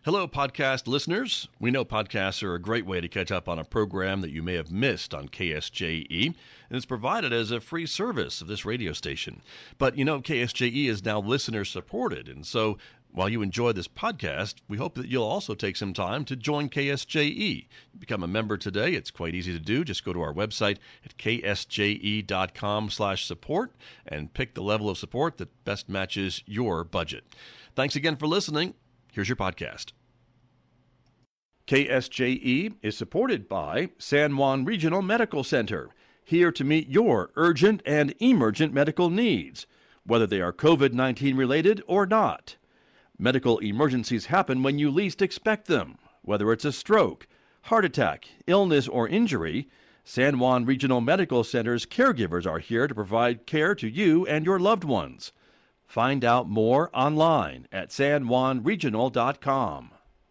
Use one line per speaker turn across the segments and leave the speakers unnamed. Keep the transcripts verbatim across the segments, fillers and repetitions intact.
Hello, podcast listeners. We know podcasts are a great way to catch up on a program that you may have missed on K S J E, and it's provided as a free service of this radio station. But you know, K S J E is now listener-supported, and so while you enjoy this podcast, we hope that you'll also take some time to join K S J E. Become a member today. It's quite easy to do. Just go to our website at k s j e dot com slash support and pick the level of support that best matches your budget. Thanks again for listening. Here's your podcast. K S J E is supported by San Juan Regional Medical Center, here to meet your urgent and emergent medical needs, whether they are COVID nineteen related or not. Medical emergencies happen when you least expect them. Whether it's a stroke, heart attack, illness, or injury, San Juan Regional Medical Center's caregivers are here to provide care to you and your loved ones. Find out more online at san juan regional dot com.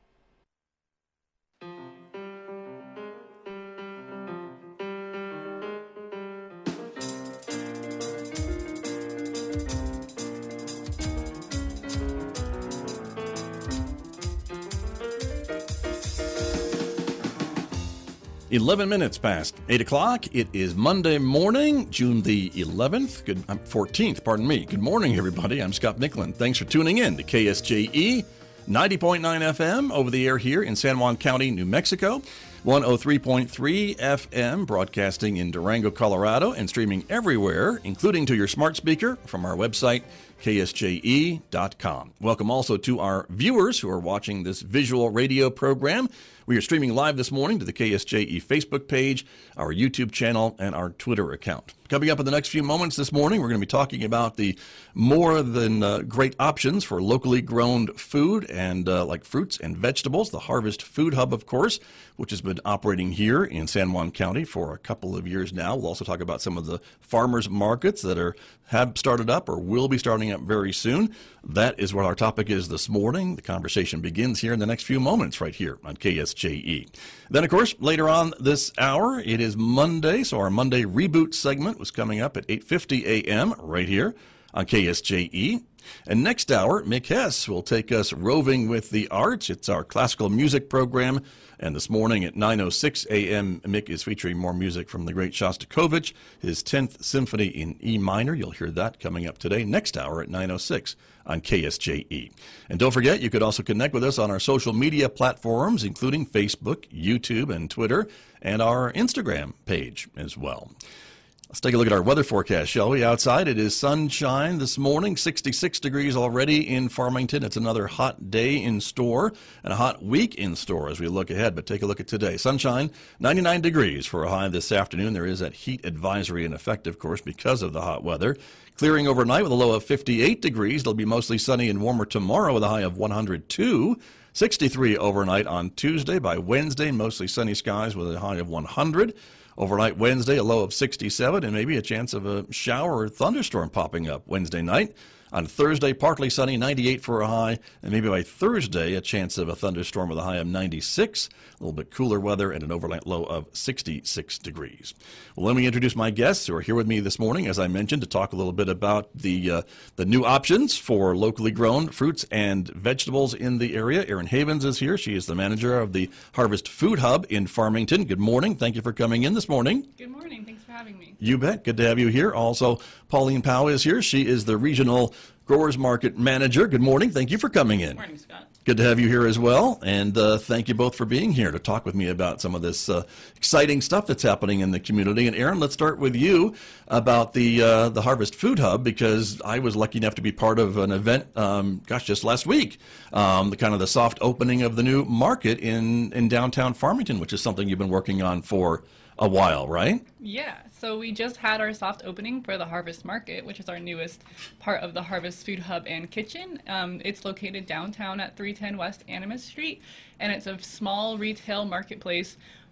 eleven minutes past eight o'clock. It is Monday morning, June the eleventh, good, um, fourteenth, pardon me. Good morning, everybody. I'm Scott Nicklin. Thanks for tuning in to K S J E, ninety point nine F M, over the air here in San Juan County, New Mexico, one oh three point three F M, broadcasting in Durango, Colorado, and streaming everywhere, including to your smart speaker from our website, k s j e dot com. Welcome also to our viewers who are watching this visual radio program. We are streaming live this morning to the K S J E Facebook page, our YouTube channel, and our Twitter account. Coming up in the next few moments this morning, we're going to be talking about the more than uh, great options for locally grown food and uh, like fruits and vegetables, the Harvest Food Hub, of course, which has been operating here in San Juan County for a couple of years now. We'll also talk about some of the farmers markets that are have started up or will be starting up very soon. That is what our topic is this morning. The conversation begins here in the next few moments right here on K S J E. Then, of course, later on this hour, it is Monday, so our Monday Reboot segment was coming up at eight fifty a m right here on K S J E. And next hour, Mick Hess will take us roving with the arts. It's our classical music program. And this morning at nine oh six a m, Mick is featuring more music from the great Shostakovich, his tenth Symphony in E minor. You'll hear that coming up today, next hour at nine oh six on K S J E. And don't forget, you could also connect with us on our social media platforms, including Facebook, YouTube, and Twitter, and our Instagram page as well. Let's take a look at our weather forecast, shall we? Outside, it is sunshine this morning, sixty-six degrees already in Farmington. It's another hot day in store and a hot week in store as we look ahead. But take a look at today. Sunshine, ninety-nine degrees for a high this afternoon. There is that heat advisory in effect, of course, because of the hot weather. Clearing overnight with a low of fifty-eight degrees. It'll be mostly sunny and warmer tomorrow with a high of one hundred two. sixty-three overnight on Tuesday. By Wednesday, mostly sunny skies with a high of one hundred. Overnight Wednesday, a low of sixty-seven, and maybe a chance of a shower or thunderstorm popping up Wednesday night. On Thursday, partly sunny, ninety-eight for a high, and maybe by Thursday, a chance of a thunderstorm with a high of ninety-six. A little bit cooler weather and an overnight low of sixty-six degrees. Well, let me introduce my guests who are here with me this morning, as I mentioned, to talk a little bit about the uh, the new options for locally grown fruits and vegetables in the area. Erin Havens is here. She is the manager of the Harvest Food Hub in Farmington. Good morning. Thank you for coming in this morning.
Good morning. Thanks for having me.
You bet. Good to have you here. Also, Pauline Powell is here. She is the regional Growers Market Manager. Good morning. Thank you for coming in.
Good morning, Scott.
Good to have you here as well. And uh, thank you both for being here to talk with me about some of this uh, exciting stuff that's happening in the community. And Erin, let's start with you about the uh, the Harvest Food Hub, because I was lucky enough to be part of an event, um, gosh, just last week, um, the kind of the soft opening of the new market in, in downtown Farmington, which is something you've been working on for a while, right?
Yeah, so we just had our soft opening for the Harvest Market, which is our newest part of the Harvest Food Hub and Kitchen. Um, it's located downtown at three ten West Animas Street, and it's a small retail marketplace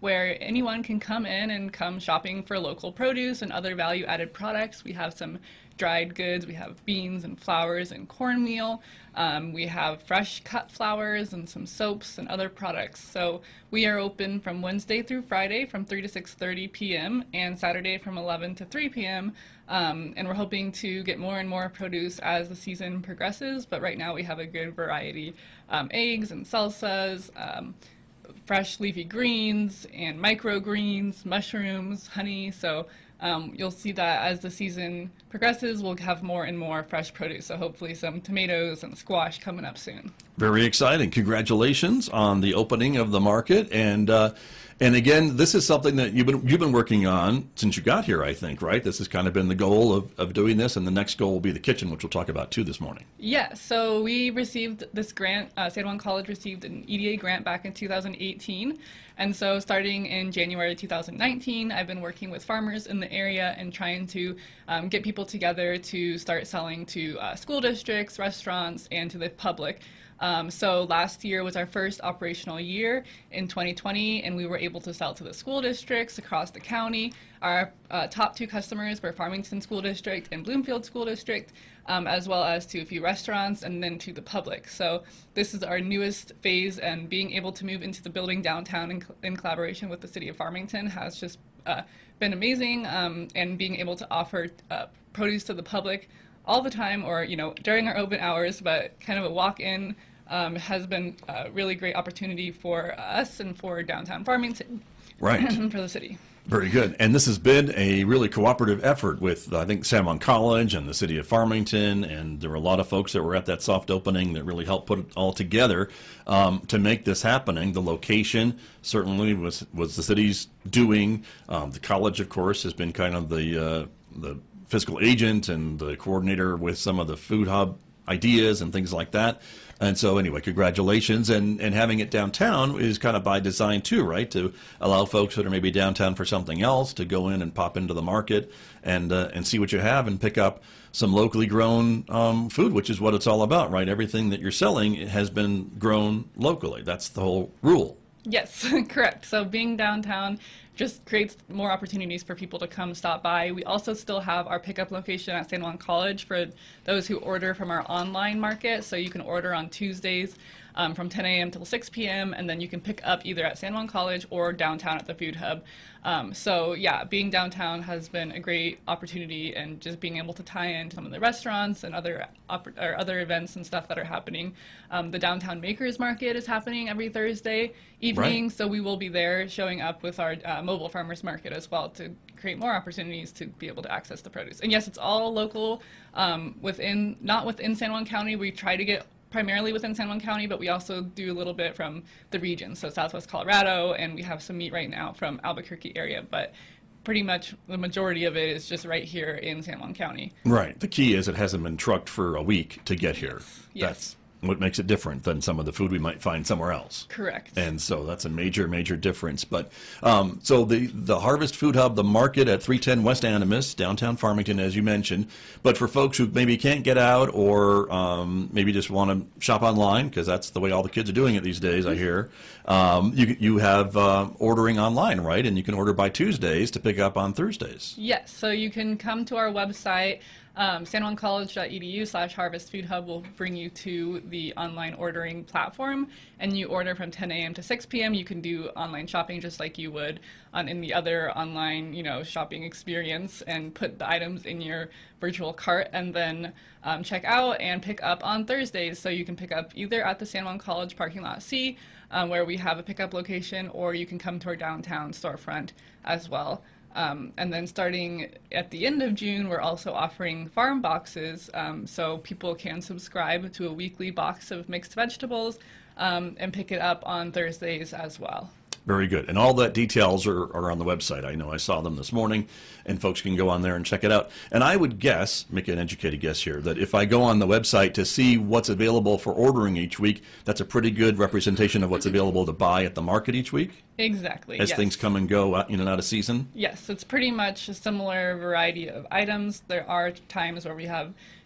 where anyone can come in and come shopping for local produce and other value-added products. We have some dried goods. We have beans and flours and cornmeal. Um, we have fresh cut flowers and some soaps and other products. So we are open from Wednesday through Friday from three to six thirty p m and Saturday from eleven to three p m Um, and we're hoping to get more and more produce as the season progresses. But right now we have a good variety: um, eggs and salsas, um, fresh leafy greens and microgreens, mushrooms, honey. So um, you'll see that as the season progresses, we'll have more and more fresh produce. So hopefully some tomatoes and squash coming up soon.
Very exciting. Congratulations on the opening of the market. And uh, and again, this is something that you've been, you've been working on since you got here, I think, right? This has kind of been the goal of, of doing this, and the next goal will be the kitchen, which we'll talk about too this morning.
Yeah, so we received this grant. uh, San Juan College received an E D A grant back in two thousand eighteen. And so starting in January two thousand nineteen, I've been working with farmers in the area and trying to um, get people together to start selling to uh, school districts, restaurants, and to the public. Um, so last year was our first operational year in twenty twenty, and we were able to sell to the school districts across the county. Our uh, top two customers were Farmington School District and Bloomfield School District, um, as well as to a few restaurants and then to the public. So this is our newest phase, and being able to move into the building downtown in, in collaboration with the city of Farmington has just uh, been amazing, um, and being able to offer uh, produce to the public all the time, or you know during our open hours, but kind of a walk-in um, has been a really great opportunity for us and for downtown Farmington,
right,
for the city.
Very good. And this has been a really cooperative effort with, I think, San Juan College and the city of Farmington, and there were a lot of folks that were at that soft opening that really helped put it all together um, to make this happening. The location certainly was was the city's doing. Um, the college, of course, has been kind of the uh, the fiscal agent and the coordinator with some of the food hub ideas and things like that. And so anyway, congratulations. And, and having it downtown is kind of by design too, right? To allow folks that are maybe downtown for something else to go in and pop into the market and uh, and see what you have and pick up some locally grown um, food, which is what it's all about, right? Everything that you're selling has been grown locally. That's the whole rule.
Yes, correct. So being downtown just creates more opportunities for people to come stop by. We also still have our pickup location at San Juan College for those who order from our online market. So you can order on Tuesdays um, from ten a m till six p m and then you can pick up either at San Juan College or downtown at the Food Hub. Um, so yeah, being downtown has been a great opportunity, and just being able to tie in to some of the restaurants and other oper- or other events and stuff that are happening. Um, the Downtown Makers Market is happening every Thursday evening, right. So we will be there showing up with our uh, mobile farmers market as well to create more opportunities to be able to access the produce. And yes, it's all local, um, within not within San Juan County. We try to get primarily within San Juan County, but we also do a little bit from the region, so Southwest Colorado, and we have some meat right now from Albuquerque area, but pretty much the majority of it is just right here in San Juan County.
Right. The key is it hasn't been trucked for a week to get here.
Yes.
That's what makes it different than some of the food we might find somewhere else.
Correct.
And so that's a major, major difference. But um, so the, the Harvest Food Hub, the market at three ten West Animas, downtown Farmington, as you mentioned. But for folks who maybe can't get out, or um, maybe just want to shop online, because that's the way all the kids are doing it these days, I hear, um, you, you have uh, ordering online, right? And you can order by Tuesdays to pick up on Thursdays.
Yes. So you can come to our website. Um, san juan college dot e d u slash harvest food hub will bring you to the online ordering platform, and you order from ten a m to six p m You can do online shopping just like you would on in the other online, you know, shopping experience, and put the items in your virtual cart, and then um, check out and pick up on Thursdays. So you can pick up either at the San Juan College parking lot C, um, where we have a pickup location, or you can come to our downtown storefront as well. Um, and then starting at the end of June, we're also offering farm boxes, um, so people can subscribe to a weekly box of mixed vegetables um, and pick it up on Thursdays as well.
Very good. And all that details are, are on the website. I know I saw them this morning, and folks can go on there and check it out. And I would guess, make an educated guess here, that if I go on the website to see what's available for ordering each week, that's a pretty good representation of what's available to buy at the market each week?
Exactly.
As
yes.
things come and go out, in and out of season?
Yes, it's pretty much a similar variety of items. There are times where we have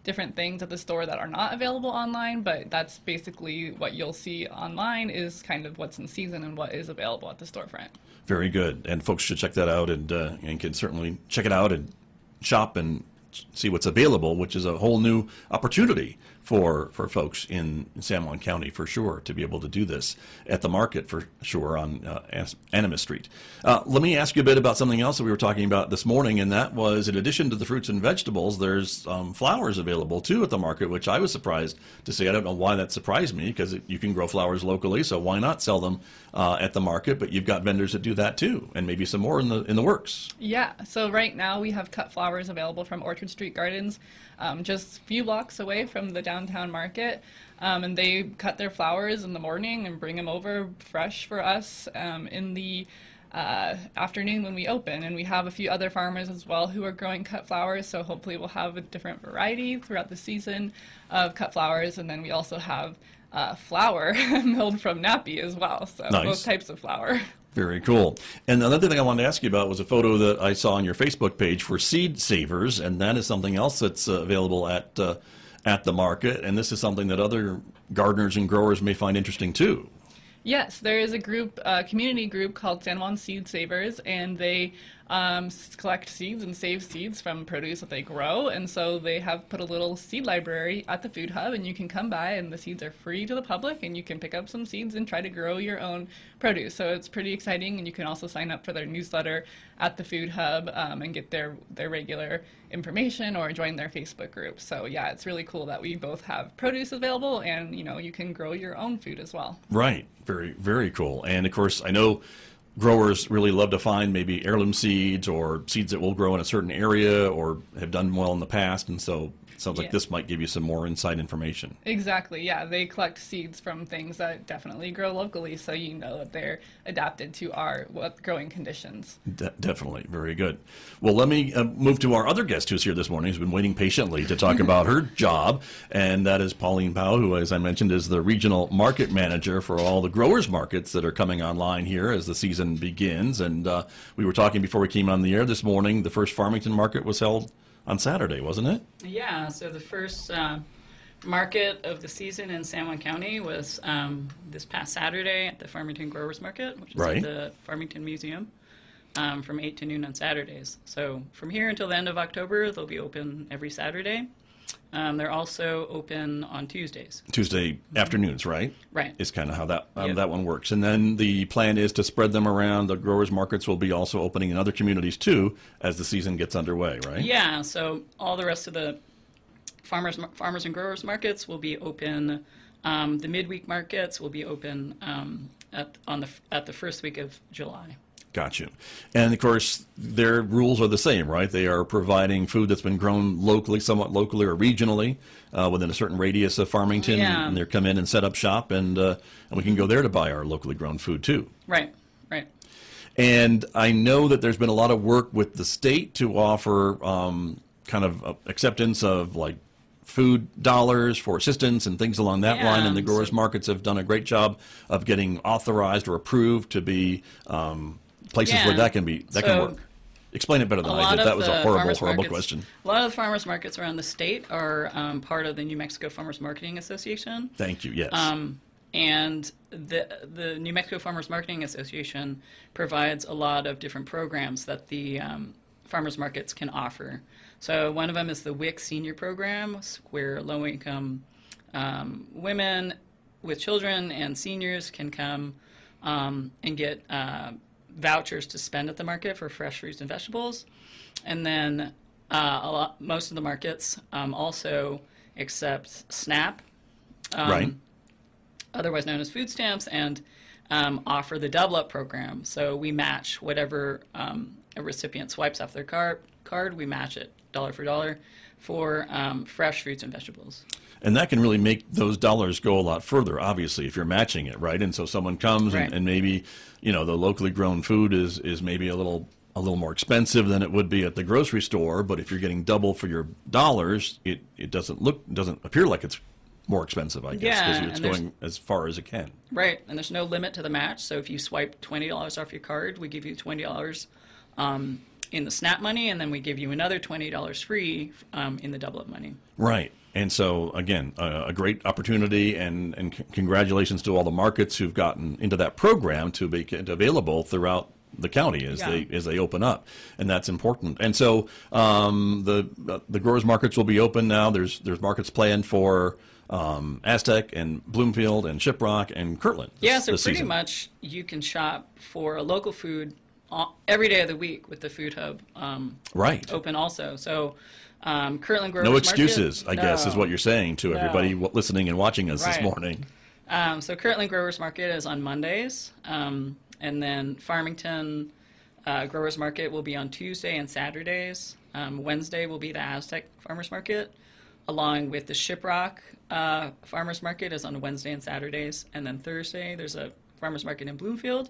different things at the store that are not available online, but that's basically what you'll see online is kind of what's in season and what is available at the storefront.
Very good. And folks should check that out and, uh, and can certainly check it out and shop and see what's available, which is a whole new opportunity for for folks in San Juan County, for sure, to be able to do this at the market, for sure, on uh, Animas Street. Uh, let me ask you a bit about something else that we were talking about this morning, and that was, in addition to the fruits and vegetables, there's um, flowers available, too, at the market, which I was surprised to see. I don't know why that surprised me, because you can grow flowers locally, so why not sell them uh, at the market? But you've got vendors that do that, too, and maybe some more in the in the works.
Yeah, so right now we have cut flowers available from Orchard Street Gardens, um, just a few blocks away from the downtown market, um, and they cut their flowers in the morning and bring them over fresh for us um, in the uh, afternoon when we open. And we have a few other farmers as well who are growing cut flowers, so hopefully we'll have a different variety throughout the season of cut flowers. And then we also have uh, flour milled from Nappy as well, so
nice.
Both types of flour.
Very cool. And another thing I wanted to ask you about was a photo that I saw on your Facebook page for Seed Savers, and that is something else that's uh, available at uh, at the market, and this is something that other gardeners and growers may find interesting too.
Yes, there is a group, a community group called San Juan Seed Savers, and they um, collect seeds and save seeds from produce that they grow. And so they have put a little seed library at the food hub, and you can come by, and the seeds are free to the public, and you can pick up some seeds and try to grow your own produce. So it's pretty exciting, and you can also sign up for their newsletter at the food hub um, and get their, their regular information or join their Facebook group. So yeah, it's really cool that we both have produce available, and you know, you can grow your own food as well.
Right. Very, very cool. And of course, I know growers really love to find maybe heirloom seeds or seeds that will grow in a certain area or have done well in the past, and so it sounds like
yeah.
this might give you some more inside information.
Exactly, yeah. They collect seeds from things that definitely grow locally, so you know that they're adapted to our what, growing conditions.
De- definitely. Very good. Well, let me uh, move to our other guest who's here this morning, who's been waiting patiently to talk about her job, and that is Pauline Powell, who, as I mentioned, is the regional market manager for all the growers markets that are coming online here as the season begins. And uh, we were talking before we came on the air this morning, the first Farmington market was held on Saturday, wasn't it?
Yeah, so the first uh, market of the season in San Juan County was um, this past Saturday at the Farmington Growers Market, which is
right.
at the Farmington Museum, um, from eight to noon on Saturdays. So from here until the end of October, they'll be open every Saturday. Um, they're also open on Tuesdays.
Tuesday afternoons, right?
Right.
Is kind of how that um,
Yep.
that one works. And then the plan is to spread them around. The growers markets will be also opening in other communities too as the season gets underway, right?
Yeah, so all the rest of the farmers farmers and growers markets will be open. Um, the midweek markets will be open um, at on the at the first week of July.
Got you. And of course, their rules are the same, right? They are providing food that's been grown locally, somewhat locally or regionally, uh, within a certain radius of Farmington.
Yeah.
And they come in and set up shop, and uh, and we can go there to buy our locally grown food too.
Right, right.
And I know that there's been a lot of work with the state to offer um, kind of uh, acceptance of like food dollars for assistance and things along that
Yeah,
line. And the growers
so-
markets have done a great job of getting authorized or approved to be um, places
Yeah.
where that can be that
So,
can work. Explain it better than
A
I
lot
did.
of
That was a
the
horrible,
farmers
horrible
markets-
question.
A lot of the farmers markets around the state are um, part of the New Mexico Farmers Marketing Association.
Thank you. Yes.
Um, and the the New Mexico Farmers Marketing Association provides a lot of different programs that the um, farmers markets can offer. So one of them is the W I C Senior Program, where low-income um, women with children and seniors can come um, and get uh, vouchers to spend at the market for fresh fruits and vegetables. And then uh, a lot, most of the markets um, also accept SNAP. Um,
Right.
Otherwise known as food stamps, and um, offer the double up program. So we match whatever um, a recipient swipes off their card, card, we match it dollar for dollar for um, fresh fruits and vegetables.
And that can really make those dollars go a lot further, obviously, if you're matching it, right? And so someone comes
Right.
and, and maybe, you know, the locally grown food is, is maybe a little a little more expensive than it would be at the grocery store, but if you're getting double for your dollars, it, it doesn't look doesn't appear like it's more expensive, I guess, because
Yeah,
it's
and there's-
going as far as it can.
Right, and there's no limit to the match. So if you swipe twenty dollars off your card, we give you twenty dollars um, in the SNAP money, and then we give you another twenty dollars free um, in the Double Up money.
Right. And so, again, uh, a great opportunity, and, and c- congratulations to all the markets who've gotten into that program to make it available throughout the county as
Yeah.
they as they open up, and that's important. And so, um, the uh, the growers markets will be open now. There's there's markets planned for um, Aztec and Bloomfield and Shiprock and Kirtland. This,
Yeah, so
this
pretty
season.
much you can shop for a local food all, every day of the week with the Food Hub um,
Right.
open also. So um, Kirtland Growers
No
Market-
excuses, I guess, is
No.
what you're saying to
No.
everybody w- listening and watching us this
Right.
morning.
Um, so Kirtland Growers Market is on Mondays, um, and then Farmington uh, Growers Market will be on Tuesday and Saturdays. Um, Wednesday will be the Aztec Farmers Market, along with the Shiprock uh, Farmers Market is on Wednesday and Saturdays, and then Thursday there's a Farmers Market in Bloomfield,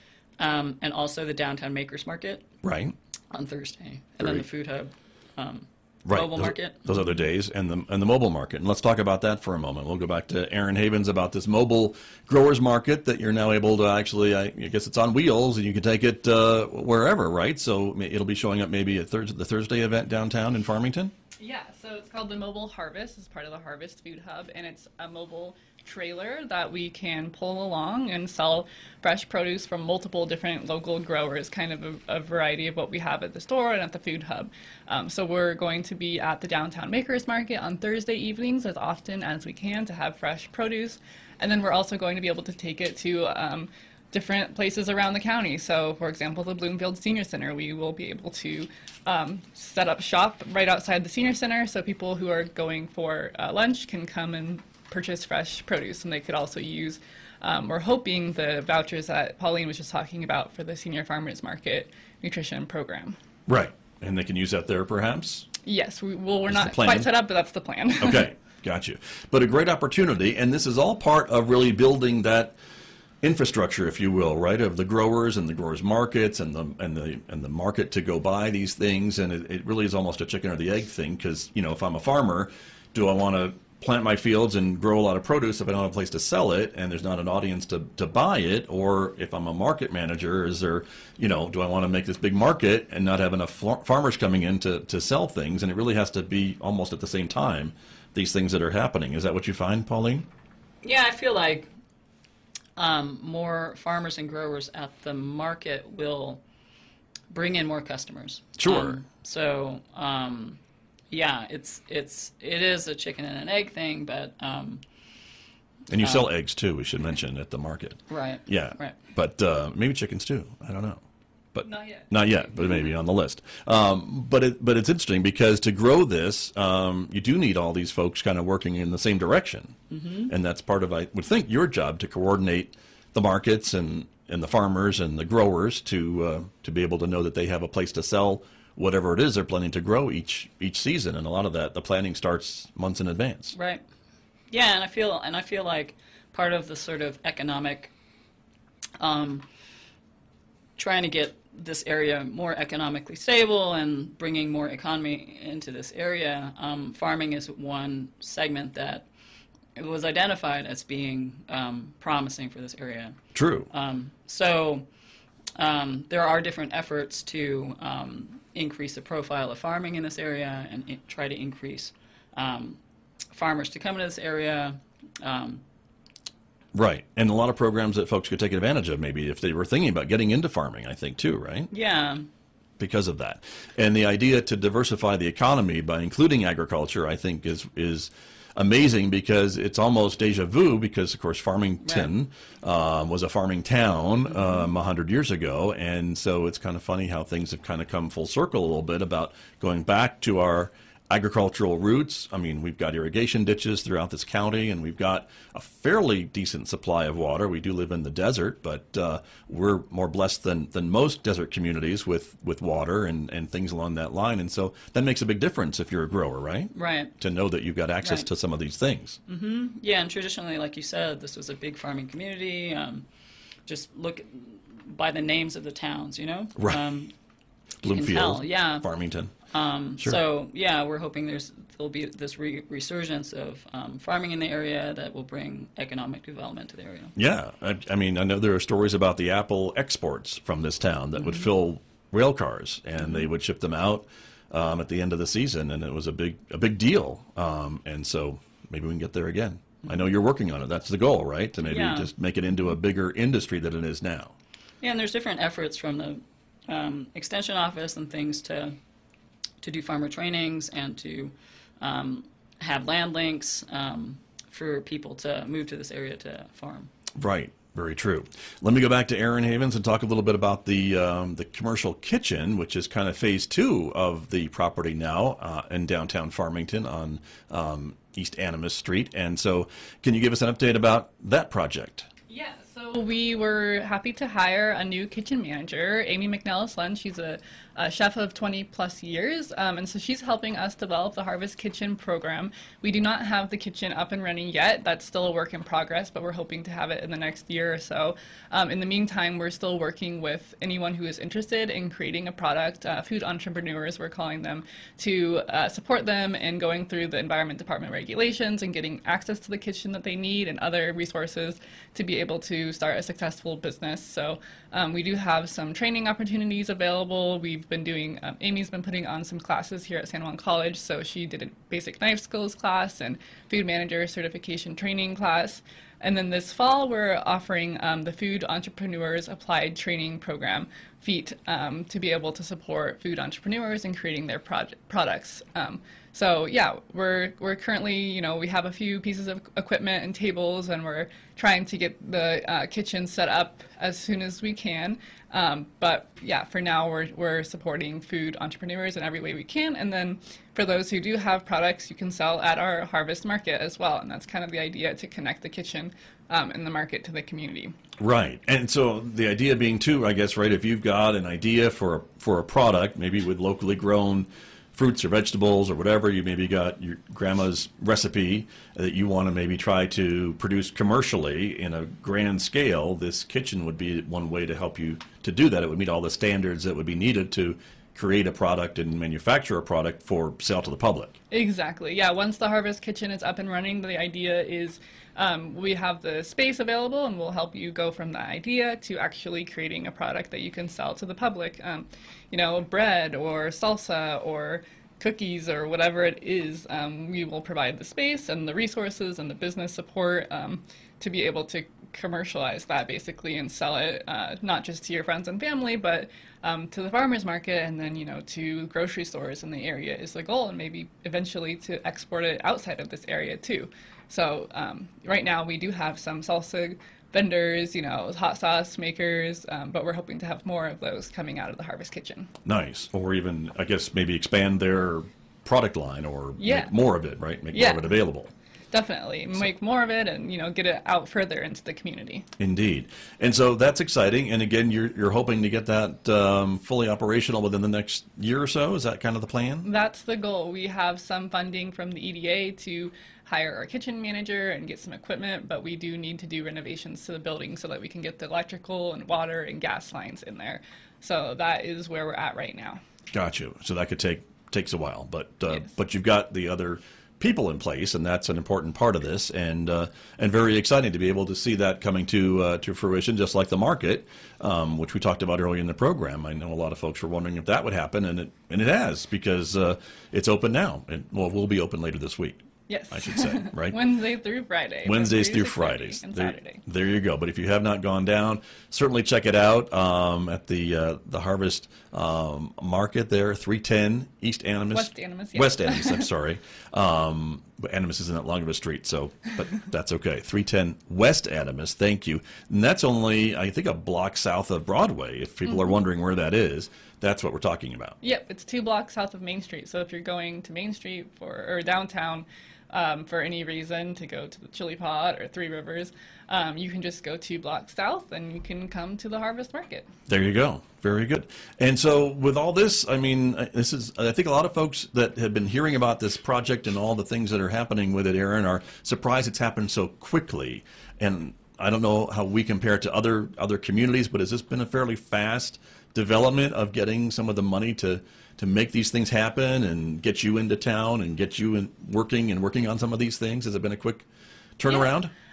um, and also the Downtown Makers Market
Right.
on Thursday, and then
Very-
the Food Hub um,
Right.
mobile
those,
market.
Those other days, and the and the mobile market. And let's talk about that for a moment. We'll go back to Aaron Havens about this mobile growers market that you're now able to actually, I guess it's on wheels, and you can take it uh, wherever, right? So it'll be showing up maybe at Thurs the Thursday event downtown in Farmington?
Yeah, so it's called the Mobile Harvest. It's part of the Harvest Food Hub, and it's a mobile trailer that we can pull along and sell fresh produce from multiple different local growers, kind of a, a variety of what we have at the store and at the Food Hub. Um, so we're going to be at the Downtown Makers Market on Thursday evenings as often as we can to have fresh produce, and then we're also going to be able to take it to um, different places around the county. So, for example, the Bloomfield Senior Center, we will be able to um, set up shop right outside the Senior Center, so people who are going for uh, lunch can come and purchase fresh produce, and they could also use, um, we're hoping, the vouchers that Pauline was just talking about for the Senior Farmers Market Nutrition Program.
Right. And they can use that there, perhaps?
Yes, we, well, we're
That's the
not
plan.
quite set up, but that's the plan.
Okay, got you. But a great opportunity, and this is all part of really building that infrastructure, if you will, right, of the growers and the growers markets and the and the and the market to go buy these things. And it, it really is almost a chicken or the egg thing, because, you know, if I'm a farmer, do I want to plant my fields and grow a lot of produce if I don't have a place to sell it and there's not an audience to, to buy it? Or if I'm a market manager, is there, you know, do I want to make this big market and not have enough far- farmers coming in to, to sell things? And it really has to be almost at the same time, these things that are happening. Is that what you find, Pauline?
Yeah, I feel like um, more farmers and growers at the market will bring in more customers.
Sure.
Um, so, um, yeah, it's it's it is a chicken and an egg thing, but um,
And you sell eggs too, we should mention, at the market.
right.
Yeah.
Right.
But uh, maybe chickens too. I don't know. But
Not yet.
Not yet, but maybe on the list. Um, but it, but it's interesting because to grow this, um, you do need all these folks kind of working in the same direction, mm-hmm. and that's part of, I would think, your job to coordinate the markets and, and the farmers and the growers to uh, to be able to know that they have a place to sell whatever it is they're planning to grow each each season. And a lot of that, the planning starts months in advance.
Right. Yeah, and I feel and I feel like part of the sort of economic, um, trying to get this area more economically stable and bringing more economy into this area, um, farming is one segment that it was identified as being um, promising for this area.
True.
Um, so um, there are different efforts to um, increase the profile of farming in this area and I- try to increase um, farmers to come into this area. Um,
Right. And a lot of programs that folks could take advantage of, maybe if they were thinking about getting into farming, I think, too, right?
yeah,
Because of that. And the idea to diversify the economy by including agriculture, I think, is is amazing, because it's almost deja vu, because, of course, Farmington um, was a farming town um, one hundred years ago. And so it's kind of funny how things have kind of come full circle a little bit about going back to our agricultural roots. I mean, we've got irrigation ditches throughout this county, and we've got a fairly decent supply of water. We do live in the desert, but uh, we're more blessed than, than most desert communities with, with water and, and things along that line. And so that makes a big difference if you're a grower, right?
right.
To know that you've got access
Right.
to some of these things.
Yeah, and traditionally, like you said, this was a big farming community. Um, just look by the names of the towns, you know?
Right.
Um,
Bloomfield,
tell, yeah.
Farmington.
Um,
Sure.
So yeah, we're hoping there's there'll be this re- resurgence of um, farming in the area that will bring economic development to the area.
Yeah. I, I mean, I know there are stories about the apple exports from this town that would fill rail cars, and
Mm-hmm.
they would ship them out um, at the end of the season, and it was a big a big deal. Um, and so maybe we can get there again. I know you're working on it. That's the goal, right? To maybe
Yeah.
just make it into a bigger industry than it is now.
Yeah, and there's different efforts from the um, extension office and things to to do farmer trainings and to um, have land links um, for people to move to this area to farm.
Right. Very true. Let me go back to Aaron Havens and talk a little bit about the um, the commercial kitchen, which is kind of phase two of the property now uh, in downtown Farmington on um, East Animas Street. And so, can you give us an update about that project?
Yeah, so we were happy to hire a new kitchen manager, Amy McNellis Lund. She's a, a chef of twenty plus years, um, and so she's helping us develop the Harvest Kitchen program. We do not have the kitchen up and running yet. That's still a work in progress, but we're hoping to have it in the next year or so. Um, in the meantime, we're still working with anyone who is interested in creating a product, uh, food entrepreneurs, we're calling them, to uh, support them in going through the Environment Department regulations and getting access to the kitchen that they need and other resources to be able to start a successful business. So um, we do have some training opportunities available. We've been doing, um, Amy's been putting on some classes here at San Juan College. So she did a basic knife skills class and food manager certification training class. And then this fall, we're offering um, the Food Entrepreneurs Applied Training Program, FEAT, um, to be able to support food entrepreneurs in creating their project, products. Um, so yeah, we're we're currently, you know, we have a few pieces of equipment and tables, and we're trying to get the uh, kitchen set up as soon as we can. Um, but yeah, for now, we're we're supporting food entrepreneurs in every way we can. And then for those who do have products, you can sell at our harvest market as well. And that's kind of the idea, to connect the kitchen um, and the market to the community.
Right. And so the idea being too, I guess, right, if you've got an idea for for a product, maybe with locally grown fruits or vegetables or whatever, you maybe got your grandma's recipe that you want to maybe try to produce commercially in a grand scale, this kitchen would be one way to help you to do that. It would meet all the standards that would be needed to create a product and manufacture a product for sale to the public.
Exactly. Yeah, once the Harvest Kitchen is up and running, the idea is um, we have the space available, and we'll help you go from the idea to actually creating a product that you can sell to the public. Um, you know, bread or salsa or cookies or whatever it is, um, we will provide the space and the resources and the business support um, to be able to commercialize that basically and sell it, uh, not just to your friends and family, but um, to the farmers market, and then, you know, to grocery stores in the area is the goal, and maybe eventually to export it outside of this area too. So um, right now we do have some salsa vendors, you know, hot sauce makers, um, but we're hoping to have more of those coming out of the Harvest Kitchen.
Nice. Or even, I guess, maybe expand their product line or
Yeah.
make more of it, right? Make
Yeah.
more of it available.
Definitely. Make more of it and, you know, get it out further into the community.
Indeed. And so that's exciting. And again, you're, you're hoping to get that um, fully operational within the next year or so? Is that kind of the plan?
That's the goal. We have some funding from the E D A to hire our kitchen manager and get some equipment, but we do need to do renovations to the building so that we can get the electrical and water and gas lines in there. So that is where we're at right now.
Gotcha. So that could take takes a while, but uh,
Yes.
but you've got the other people in place, and that's an important part of this, and uh, and very exciting to be able to see that coming to uh, to fruition, just like the market, um, which we talked about earlier in the program. I know a lot of folks were wondering if that would happen, and it and it has, because uh, it's open now, and well, we'll be open later this week.
Yes.
I should say, right?
Wednesday through Friday.
Wednesdays through
Wednesday
Fridays.
And
There,
Saturday.
there you go. But if you have not gone down, certainly check it out um, at the uh, the Harvest um, Market there, three ten East Animas.
West Animas, yeah.
West Animas, I'm sorry. Um, but Animas isn't that long of a street, so but that's okay. three ten West Animas, thank you. And that's only, I think, a block south of Broadway. If people
Mm-hmm.
are wondering where that is, that's what we're talking about.
Yep, it's two blocks south of Main Street. So if you're going to Main Street for or downtown um, for any reason to go to the Chili Pod or Three Rivers, um, you can just go two blocks south and you can come to the Harvest Market.
There you go. Very good. And so with all this, I mean, this is, I think a lot of folks that have been hearing about this project and all the things that are happening with it, Aaron, are surprised it's happened so quickly. And I don't know how we compare to other other communities, but has this been a fairly fast development of getting some of the money to to make these things happen and get you into town and get you in working and working on some of these things? Has it been a quick turnaround?
Yeah.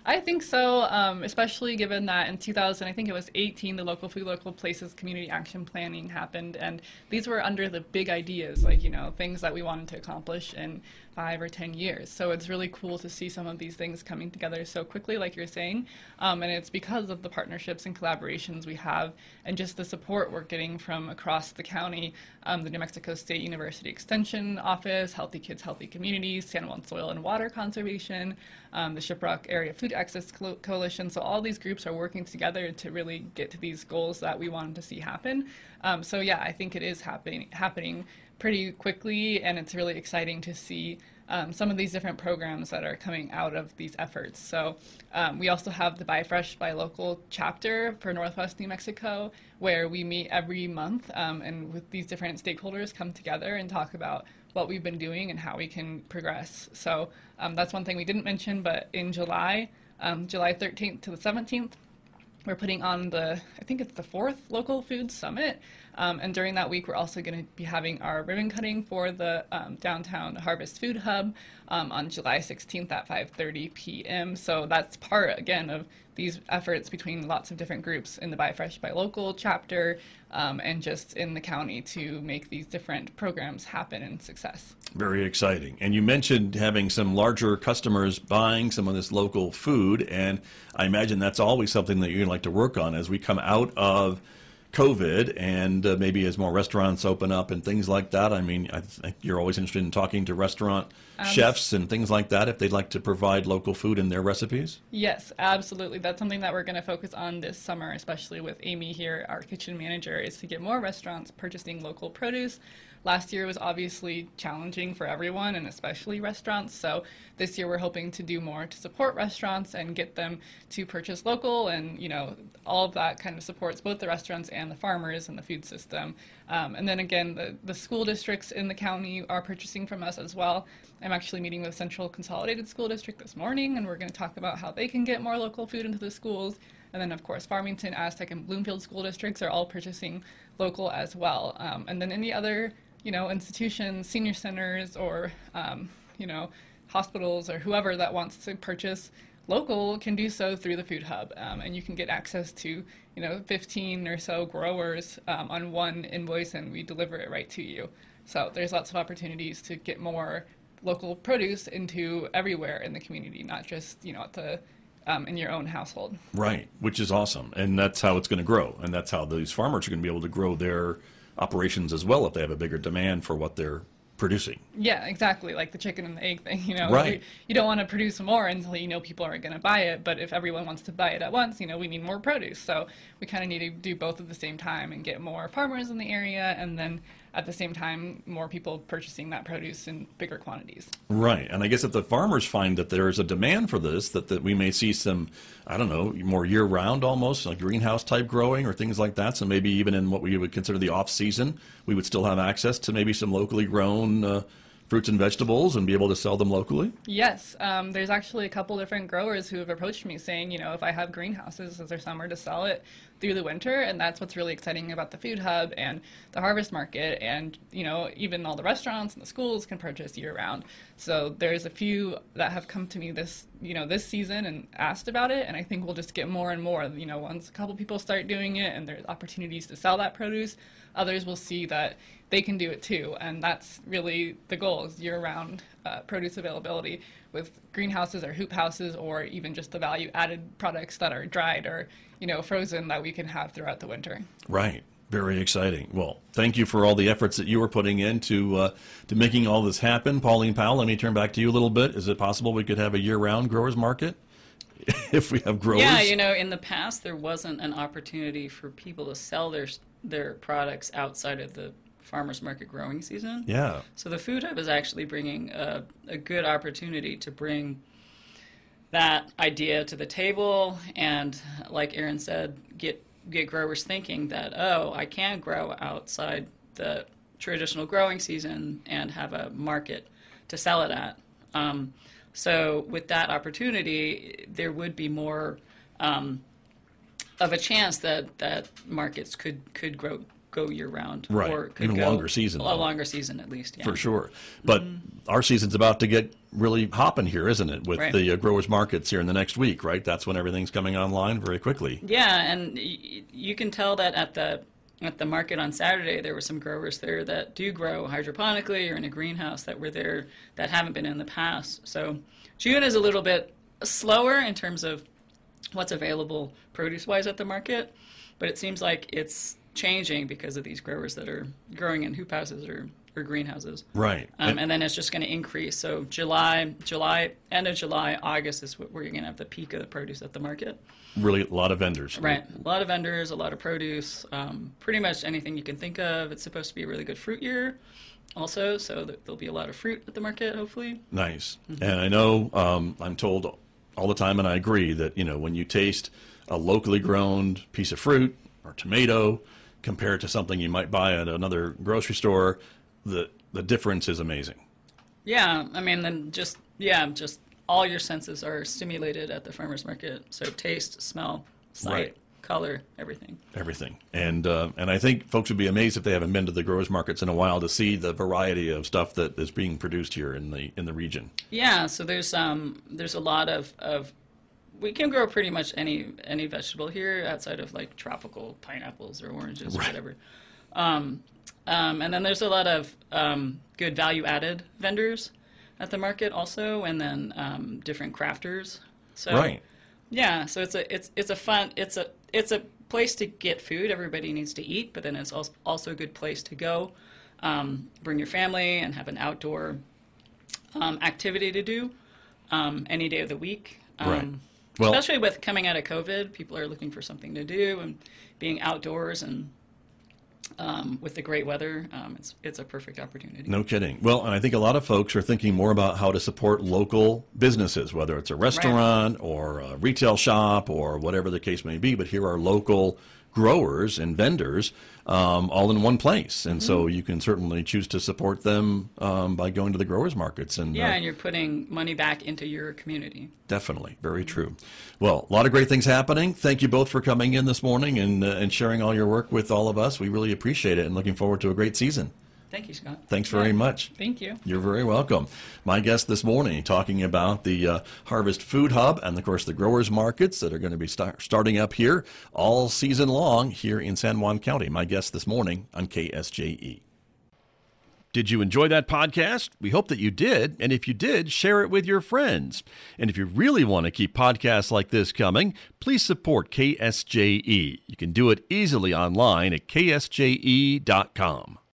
I think so, um, especially given that in two thousand, I think it was eighteen, the Local Food, Local Places Community Action Planning happened, and these were under the big ideas, like, you know, things that we wanted to accomplish in five or ten years. So it's really cool to see some of these things coming together so quickly, like you're saying, um, and it's because of the partnerships and collaborations we have, and just the support we're getting from across the county, um, the New Mexico State University Extension Office, Healthy Kids, Healthy Communities, San Juan Soil and Water Conservation, um, the Shiprock Area Food Access Co- Coalition. So all these groups are working together to really get to these goals that we wanted to see happen. Um, so yeah, I think it is happening happening pretty quickly, and it's really exciting to see um, some of these different programs that are coming out of these efforts. So um, we also have the Buy Fresh, Buy Local chapter for Northwest New Mexico, where we meet every month, um, and with these different stakeholders come together and talk about what we've been doing and how we can progress. So um, that's one thing we didn't mention, but in July, um, July thirteenth to the seventeenth, we're putting on the, I think it's the fourth Local Food Summit. Um, and during that week, we're also going to be having our ribbon cutting for the um, downtown Harvest Food Hub um, on July sixteenth at five thirty p.m. So that's part, again, of these efforts between lots of different groups in the Buy Fresh, Buy Local chapter um, and just in the county to make these different programs happen and success.
Very exciting. And you mentioned having some larger customers buying some of this local food, and I imagine that's always something that you'd like to work on as we come out of COVID and uh, maybe as more restaurants open up and things like that. I mean, I think you're always interested in talking to restaurant um, chefs and things like that if they'd like to provide local food in their recipes.
Yes, absolutely. That's something that we're going to focus on this summer, especially with Amy here, our kitchen manager, is to get more restaurants purchasing local produce. Last year was obviously challenging for everyone, and especially restaurants. So this year we're hoping to do more to support restaurants and get them to purchase local, and you know, all of that kind of supports both the restaurants and the farmers and the food system. Um, and then again, the, the school districts in the county are purchasing from us as well. I'm actually meeting with Central Consolidated School District this morning, and we're going to talk about how they can get more local food into the schools. And then, of course, Farmington, Aztec, and Bloomfield school districts are all purchasing local as well. Um, and then any other you know, institutions, senior centers, or, um, you know, hospitals or whoever that wants to purchase local can do so through the Food Hub. Um, and you can get access to, you know, fifteen or so growers um, on one invoice, and we deliver it right to you. So there's lots of opportunities to get more local produce into everywhere in the community, not just, you know, at the Um, in your own household.
Right, which is awesome. And that's how it's going to grow. And that's how these farmers are going to be able to grow their operations as well if they have a bigger demand for what they're producing.
Yeah, exactly, like the chicken and the egg thing, you know.
Right.
You, you don't want to produce more until you know people are going to buy it, but if everyone wants to buy it at once, you know, we need more produce. So we kind of need to do both at the same time and get more farmers in the area, and then at the same time, more people purchasing that produce in bigger quantities.
Right. And I guess if the farmers find that there is a demand for this, that, that we may see some, I don't know, more year-round almost, like greenhouse type growing or things like that. So maybe even in what we would consider the off-season, we would still have access to maybe some locally grown uh, fruits and vegetables and be able to sell them locally?
Yes. Um, there's actually a couple different growers who have approached me saying, you know, if I have greenhouses, is there somewhere to sell it through the winter? And that's what's really exciting about the Food Hub and the Harvest Market, and, you know, even all the restaurants and the schools can purchase year-round. So there's a few that have come to me this, you know, this season and asked about it, and I think we'll just get more and more. You know, once a couple people start doing it and there's opportunities to sell that produce, others will see that they can do it too, and that's really the goal, is year-round uh, produce availability with greenhouses or hoop houses, or even just the value-added products that are dried or, you know, frozen that we can have throughout the winter.
Right. Very exciting. Well, thank you for all the efforts that you were putting into uh, to making all this happen. Pauline Powell, let me turn back to you a little bit. Is it possible we could have a year-round growers market if we have growers?
Yeah, you know, in the past there wasn't an opportunity for people to sell their their products outside of the farmers market growing season.
Yeah.
So the Food Hub is actually bringing a, a good opportunity to bring that idea to the table, and like Aaron said, get get growers thinking that, oh, I can grow outside the traditional growing season and have a market to sell it at. Um, so with that opportunity, there would be more um, of a chance that, that markets could, could grow go year round,
Right.
or could
Even
go
longer season,
a
though.
longer season at least. Yeah.
For sure. But our season's about to get really hopping here, isn't it? With
Right.
the uh, growers markets here in the next week, right? That's when everything's coming online very quickly.
Yeah, and y- you can tell that at the at the market on Saturday, there were some growers there that do grow hydroponically or in a greenhouse that were there that haven't been in the past. So June is a little bit slower in terms of what's available produce-wise at the market, but it seems like it's changing because of these growers that are growing in hoop houses or, or greenhouses.
Right.
Um,
And-
and then it's just going to increase. So July, July, end of July, August is what we're going to have the peak of the produce at the market.
Really a lot of vendors.
Right. A lot of vendors, a lot of produce, um, pretty much anything you can think of. It's supposed to be a really good fruit year also, so th- there'll be a lot of fruit at the market, hopefully.
Nice. And I know um, I'm told all the time, and I agree, that, you know, when you taste a locally grown piece of fruit or tomato compared to something you might buy at another grocery store, the the difference is amazing.
Yeah, I mean, then just, yeah, just all your senses are stimulated at the farmer's market. So taste, smell, sight,
Right.
color, everything.
Everything. And uh, and I think folks would be amazed if they haven't been to the growers markets in a while to see the variety of stuff that is being produced here in the in the region.
Yeah, so there's um there's a lot of, of we can grow pretty much any any vegetable here outside of like tropical pineapples or oranges
Right.
or whatever. Um, um, and then there's a lot of um, good value added vendors at the market also, and then um, different crafters. So
Right.
yeah, so it's a it's it's a fun it's a it's a place to get food. Everybody needs to eat, but then it's also also a good place to go, um, bring your family and have an outdoor um, activity to do um, any day of the week. Um,
Right. Well-
especially with coming out of COVID, people are looking for something to do and being outdoors and um, with the great weather, um, it's it's a perfect opportunity.
No kidding. Well, and I think a lot of folks are thinking more about how to support local businesses, whether it's a restaurant or a retail shop or whatever the case may be. But here are local growers and vendors um, all in one place. And so you can certainly choose to support them um, by going to the growers markets. And
Yeah,
uh,
and you're putting money back into your community.
definitely. Very true. Well, a lot of great things happening. Thank you both for coming in this morning and, uh, and sharing all your work with all of us. We really appreciate it and looking forward to a great season.
Thank you, Scott.
Thanks very
Yeah.
much.
Thank you.
You're very welcome. My guest this morning talking about the uh, Harvest Food Hub and, of course, the growers markets that are going to be start, starting up here all season long here in San Juan County. My guest this morning on K S J E. Did you enjoy that podcast? We hope that you did. And if you did, share it with your friends. And if you really want to keep podcasts like this coming, please support K S J E. You can do it easily online at K S J E dot com.